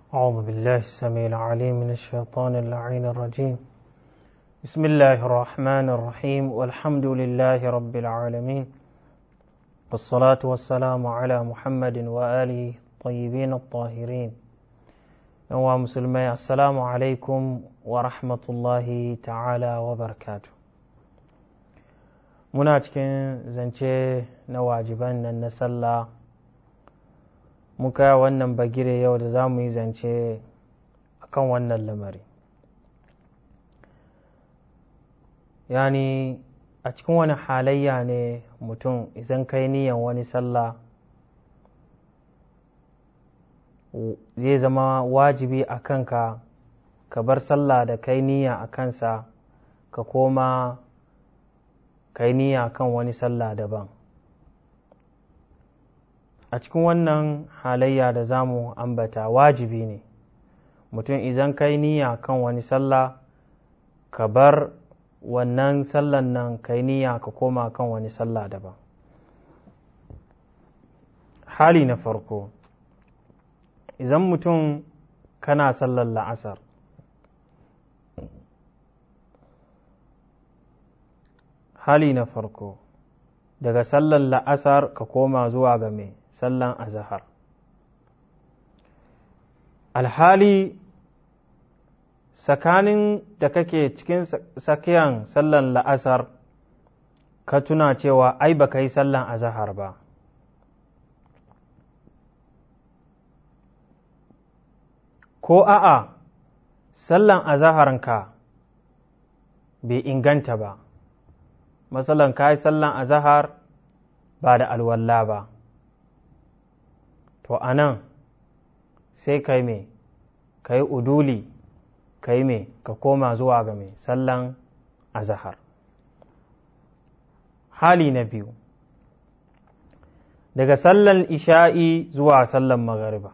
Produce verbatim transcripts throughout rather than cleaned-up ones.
أعوذ بالله السميع العليم من الشيطان اللعين الرجيم. بسم الله الرحمن الرحيم والحمد لله رب العالمين والصلاة والسلام على محمد وآله الطيبين الطاهرين. يا مسلمي السلام عليكم ورحمة الله تعالى وبركاته. muna cikin zance na wajiban nan na sallah, muka wannan bagire yau da za mu yi zance akan wannan lamari. Yani a cikin wani halayya ne mutum idan kai niyan wani sallah zai zama wajibi a kanka ka bar sallah da kai niyya a kansa ka koma kai niyya kan wani sallah daban. A cikin wannan halayya da za mu ambata wajibi ne mutum idan kai niyya kan wani sallah ka bar wannan sallan nan kai niyya ka koma kan wani sallah daban. Hali na farko, idan mutum kana sallar la'asar hali na farko daga sallar la'asar ka koma zuwa ga mai sallan azahar. Alhali tsakanin da kake cikin tsakiyan sallan la'asar ka tuna cewa ai ba ka yi sallan azahar ba, ko a'a sallan azaharanka bai inganta ba, matsalan ka yi sallan azahar ba da alwalla ba, to a nan sai ka yi mai ka yi uduli ka yi mai ka koma zuwa ga mai sallan azahar. Hali na biyu, daga sallan isha'i zuwa sallan magariba,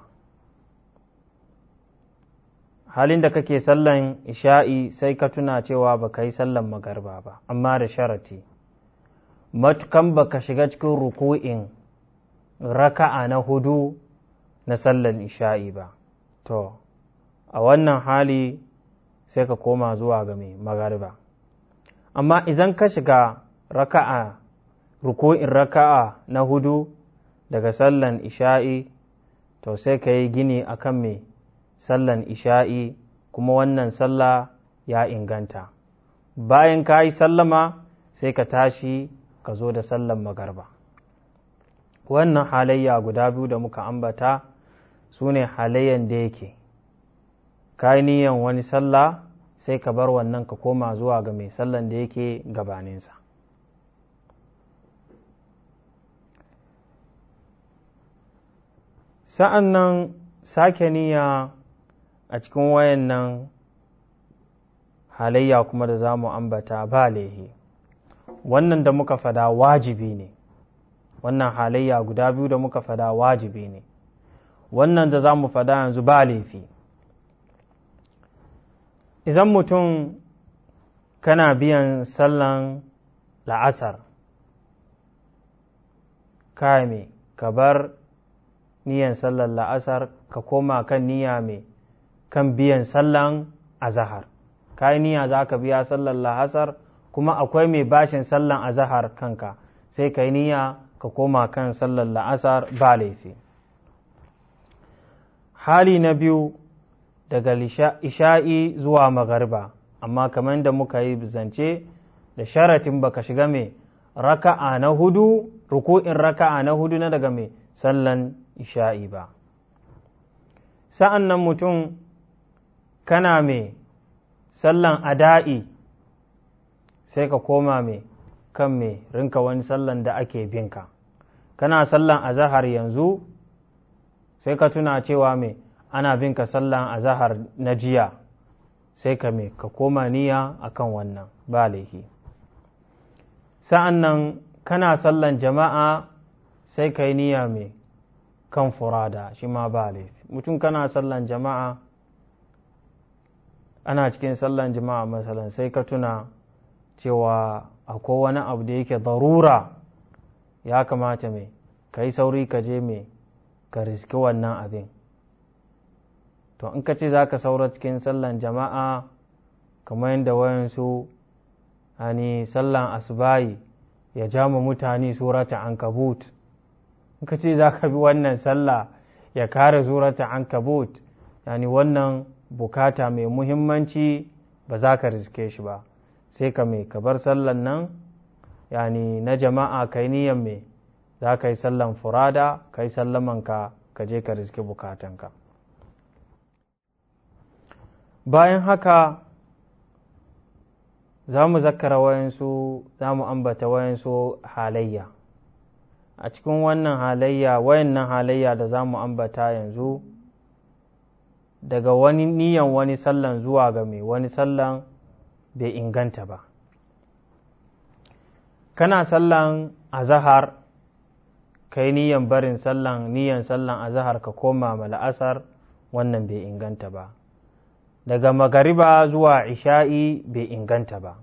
halin da kake sallan isha'i sai ka tuna cewa ba ka yi sallan magariba ba, amma da sharati matukan ba ka shiga cikin ruku'in raka'a na hudu na sallan isha'i ba, to a wannan hali sai ka koma zuwa ga mai magariba. Amma idan ka shiga raka'a ruku'in raka'a na hudu daga sallan isha'i, to sai ka yi gini akan mai sallan isha'i, kuma wannan sallah ya inganta. Bayan ka yi sallama sai ka tashi ka zo da sallan magariba. Wannan halayya guda biyu da muka ambata su ne halayyan da yake ka yi niyan wani sallah sai ka bar wannan ka koma zuwa ga mai sallan da yake gabaninsa. Sa'an nan sake niyya a cikin wayannan halayya kuma da za mu ambata ba laihi. Wannan da muka fada wajibi ne, wannan halayya guda biyu da muka fada wajibi ne, wannan da za mu fada yanzu ba laifi. Idan mutum kana biyan sallan la'asar ka me ka bar niyan sallan la'asar ka koma kan niyya me kan biyan sallan azahar. Ka yi niyya za ka biya sallan la'asar kuma akwai mai bashin sallan azahar kanka, sai ka yi niyya ka koma kan sallan la'asar ba laifi. Hali na biyu, daga isha'i zuwa magariba, amma kamar da muka yi zance da sharatin baka shiga mai raka'a na hudu ruku'in raka'a na hudu na daga mai sallan isha'i ba. Sa'an nan mutum kana mai sallan ada'i sai ka koma mai kan mai rinka wani sallan da ake binka. Kana sallan azahar yanzu sai ka tuna cewa mai ana bin ka sallan azahar na jiya, sai ka me ka koma niyya akan wannan ba laifi. Sa'an nan kana sallan jama'a sai ka yi niyya mai kan furada, shi ma ba laifi. Mutum kana sallan jama'a, ana cikin sallan jama'a masalan sai ka tuna cewa akwai wani abu da yake darura, ya kamata mai ka yi sauri ka je mai ka riski wannan abin, to in ka ce za ka saura cikin sallan jama'a kamar yadda wayansu hani sallan asubahi ya jama mutane surata ankabut, in ka ce za ka bi wannan sallah ya kare surata ankabut, yani wannan bukata mai muhimmanci ba za ka riske shi ba, sai ka mai ka bar sallan nan yani na jama'a kai niyan mai za ka yi sallan furada, ka yi sallamanka ka je ka riske bukatanka. Bayan haka za mu zakara wayansu, za mu ambata wayansu halayya. A cikin wannan halayya, wayannan halayya da za mu ambata yanzu, daga wani niyan wani sallan zuwa ga mai wani sallan bai inganta ba. Kana sallan azahar, kai niyan barin sallan niyan sallan azahar ka koma ma la'asar, wannan bai inganta ba. Daga magariba zuwa isha'i bai inganta ba.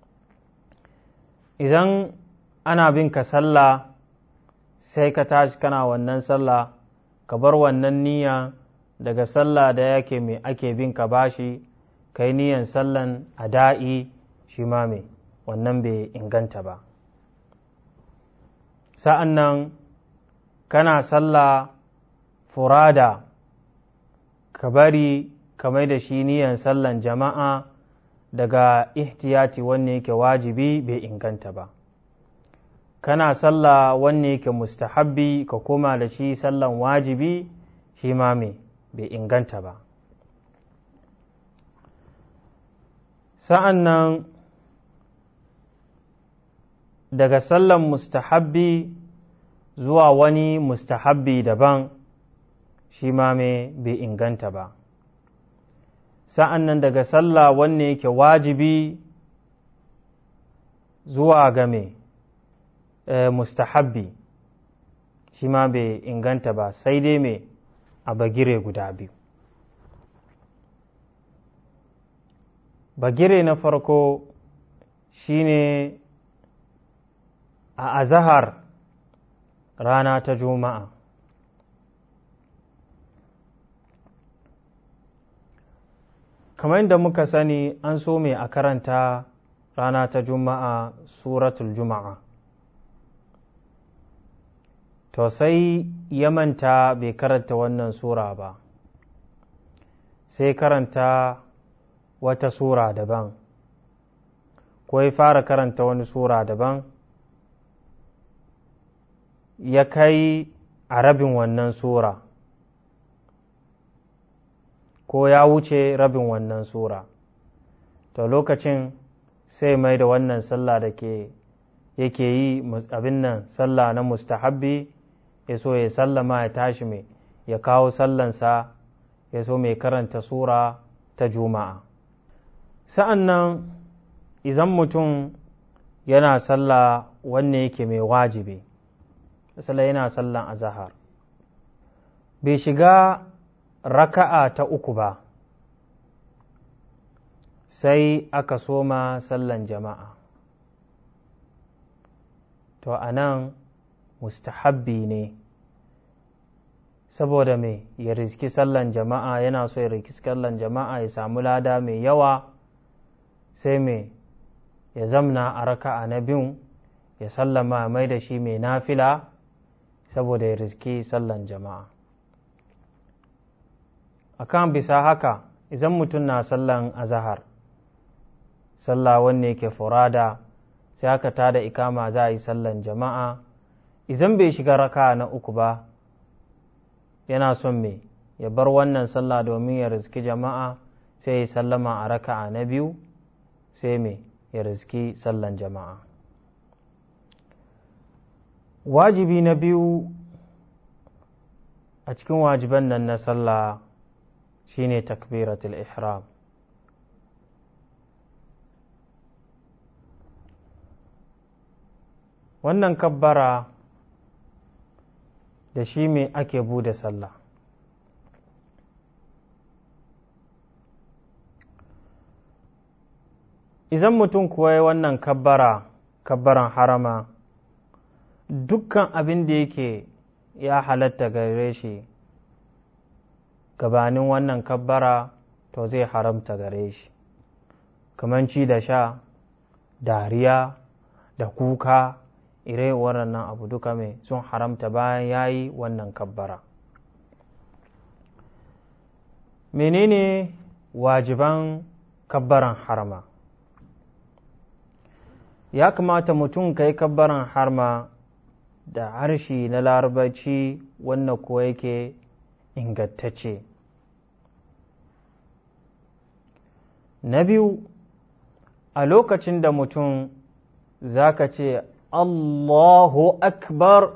Idan ana bin ka sallah sai ka tashi kana wannan sallah, ka bar wannan niyya daga sallah da yake mai ake bin ka bashi, kai niyan sallan ada'i, shi ma mai wannan bai inganta ba. Sa'an nan kana sallah furada, ka bari ka mai da shi niyan sallan jama'a daga ihtiyati wanne yake wajibi bai inganta ba. Kana sallah wanne yake mustahabbi ka koma da shi sallan wajibi, shi ma mai bai inganta ba. Sa'an nan daga sallan mustahabbi zuwa wani mustahabbi daban, shi ma mai bai inganta ba. Sa'an nan daga sallah wanne yake wajibi zuwa ga mai e, mustahabbi, shi ma bai inganta ba, sai dai mai a bagire guda biyu. Bagire na farko shi ne a azahar rana ta juma'a. Kamar yadda muka sani an so mai a karanta rana ta juma'a suratul juma'a, to sai ya manta bai karanta wannan sura ba, sai karanta wata sura daban, ko ya fara karanta wani sura daban, ya kai a rabin wannan sura, ko ya wuce rabin wannan sura, to lokacin sai mai da wannan sallah da ke yake yi abin nan sallah na mustahabbi, ya so ya sallama ya tashi mai ya kawo sallansa, ya so mai karanta sura ta juma'a. Sa'an nan idan mutum yana sallah wanne yake mai wajibi, misali yana sallan azahar, bai shiga raka'a ta uku ba, sai aka soma sallan jama'a, to a nan mustahabbi ne, saboda mai ya riski sallan jama'a, yana so ya riski sallan jama'a ya samu lada mai yawa, sai mai ya zamna a raka'a na biyu ya sallama mai da shi mai nafila, saboda ya riski sallan jama'a. Akan bisa haka, idan mutum na sallan azahar, sallah wanne yake furada, sai aka tada ikama za a yi sallan jama'a, idan bai shiga raka na uku ba, yana son me ya bar wannan sallah domin ya riski jama'a, sai ya sallama a raka'a na biyu, sai me ya riski sallan jama'a. Wajibi na biyu a cikin wajiban nan na sallah shine takbiratul ihram. Wannan kabbara da shi me ake bude sallah. Idan mutum kuwa yi wannan kabbara, kabbaran harama, dukkan abin da yake ya halatta gare shi gabanin wannan kabbara to zai haramta gare shi, kamar ci da sha, dariya da kuka, ire waɗannan abu duka mai sun haramta bayan ya yi wannan kabbara. Menene wajiban kabbaran harma? Ya kamata mutum ka yi kabbaran harma da harshe na larabaci wannan kuwa yake ingantacce. Na biyu, a lokacin da mutum za ka ce Allahu Akbar,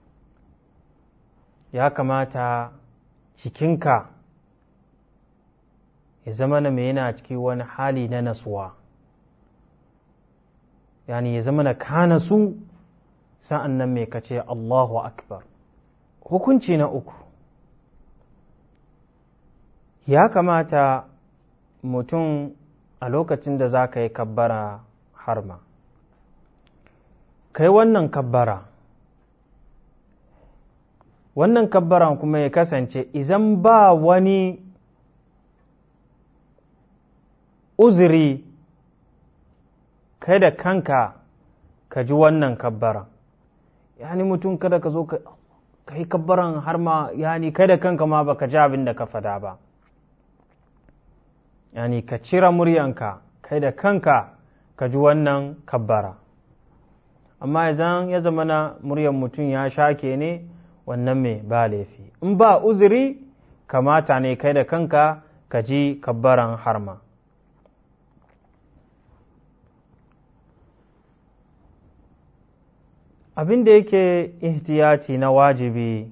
ya kamata cikinka ya zama na mai yana ciki wani hali na nasuwa, yani ya zama na ka nasu sa'an nan mai ka ce Allahu Akbar. Hukunci na uku, ya kamata mutum a lokacin da za ka yi kabbara harma, kai wannan kabbara, wannan kabbaran kuma ya kasance izan ba wani uzuri kai da kanka ka ji wannan kabbaran, yani mutum kada ka zo ka yi kabbaran harma, yani kai da kanka ma baka ji abin da ka fada ba, yani ka cira muryanka kai da kanka ka ji wannan kabbara. Amma idan ya zama na muryan mutum ya shake ne, wannan mai ba laifi. In ba uzuri, kamata ne kai da kanka ka ji kabbaran harma. Abin da yake ihtiyati na wajibi,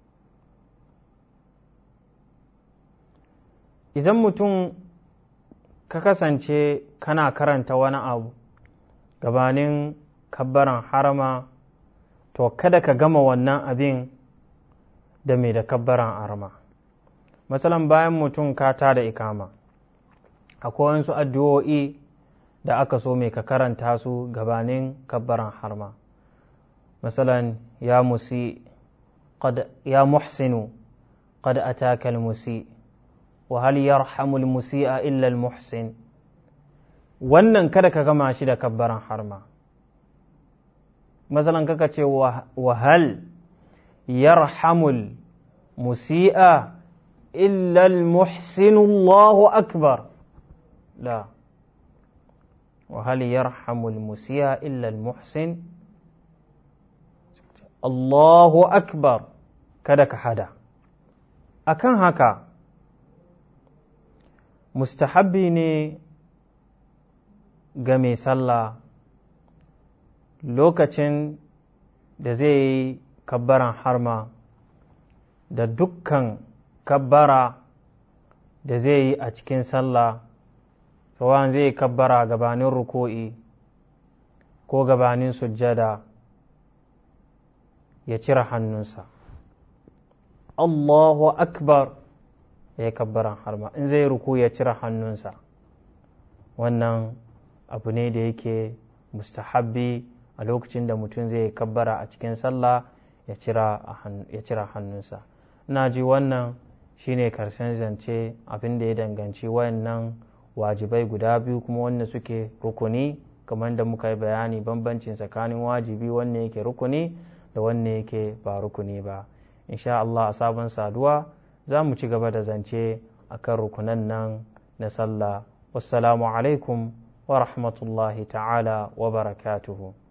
idan mutum ka kasance kana karanta wani abu gabanin kabbaran harama, to kada ka gama wannan abin da mai da kabbaran harama. Masalan bayan mutum ka tada ikama, akwai wasu addu'o'i da aka so mai ka karanta su gabanin kabbaran harama. Masalan ya musi qad ya muhsinu qad ataka al-musi wa hal yarhamu al-musi'a illa al-muhsin. Wannan kada ka gama shi da kabbaran harma. Masalan kaka ce wa hal yarhamul musi'a illa al-muhsin Allahu akbar. La, wa hal yarhamul musi'a illa al-muhsin Allahu akbar, kada ka hada. Akan haka mustahabbi ne ga mai sallah lokacin da zai yi kabbaran harma da dukkan kabbara da zai yi a cikin sallah, tsawon zai yi kabbara gabanin ruku'i ko gabanin sujjada, ya cire hannunsa Allahu akbar, ya yi kabbaran harma. In zai ruku ya cire hannunsa. Wannan abu ne da yake mustahabbi a lokacin da mutum zai kabbara a cikin sallah, ya cira hannunsa. Ina ji wannan shine karshen zance abin da ya danganci wayannan wajibai guda biyu, kuma wanda suke rukuni, kamar da muka yi bayani bambancin tsakanin wajibi wanne yake rukuni da wanne yake ba rukuni ba. Insha Allah a sabon saduwa za mu ci gaba da zance akan rukunan nan na sallah. Wassalamu alaikum wa rahmatullahi ta'ala wa barakatuhu.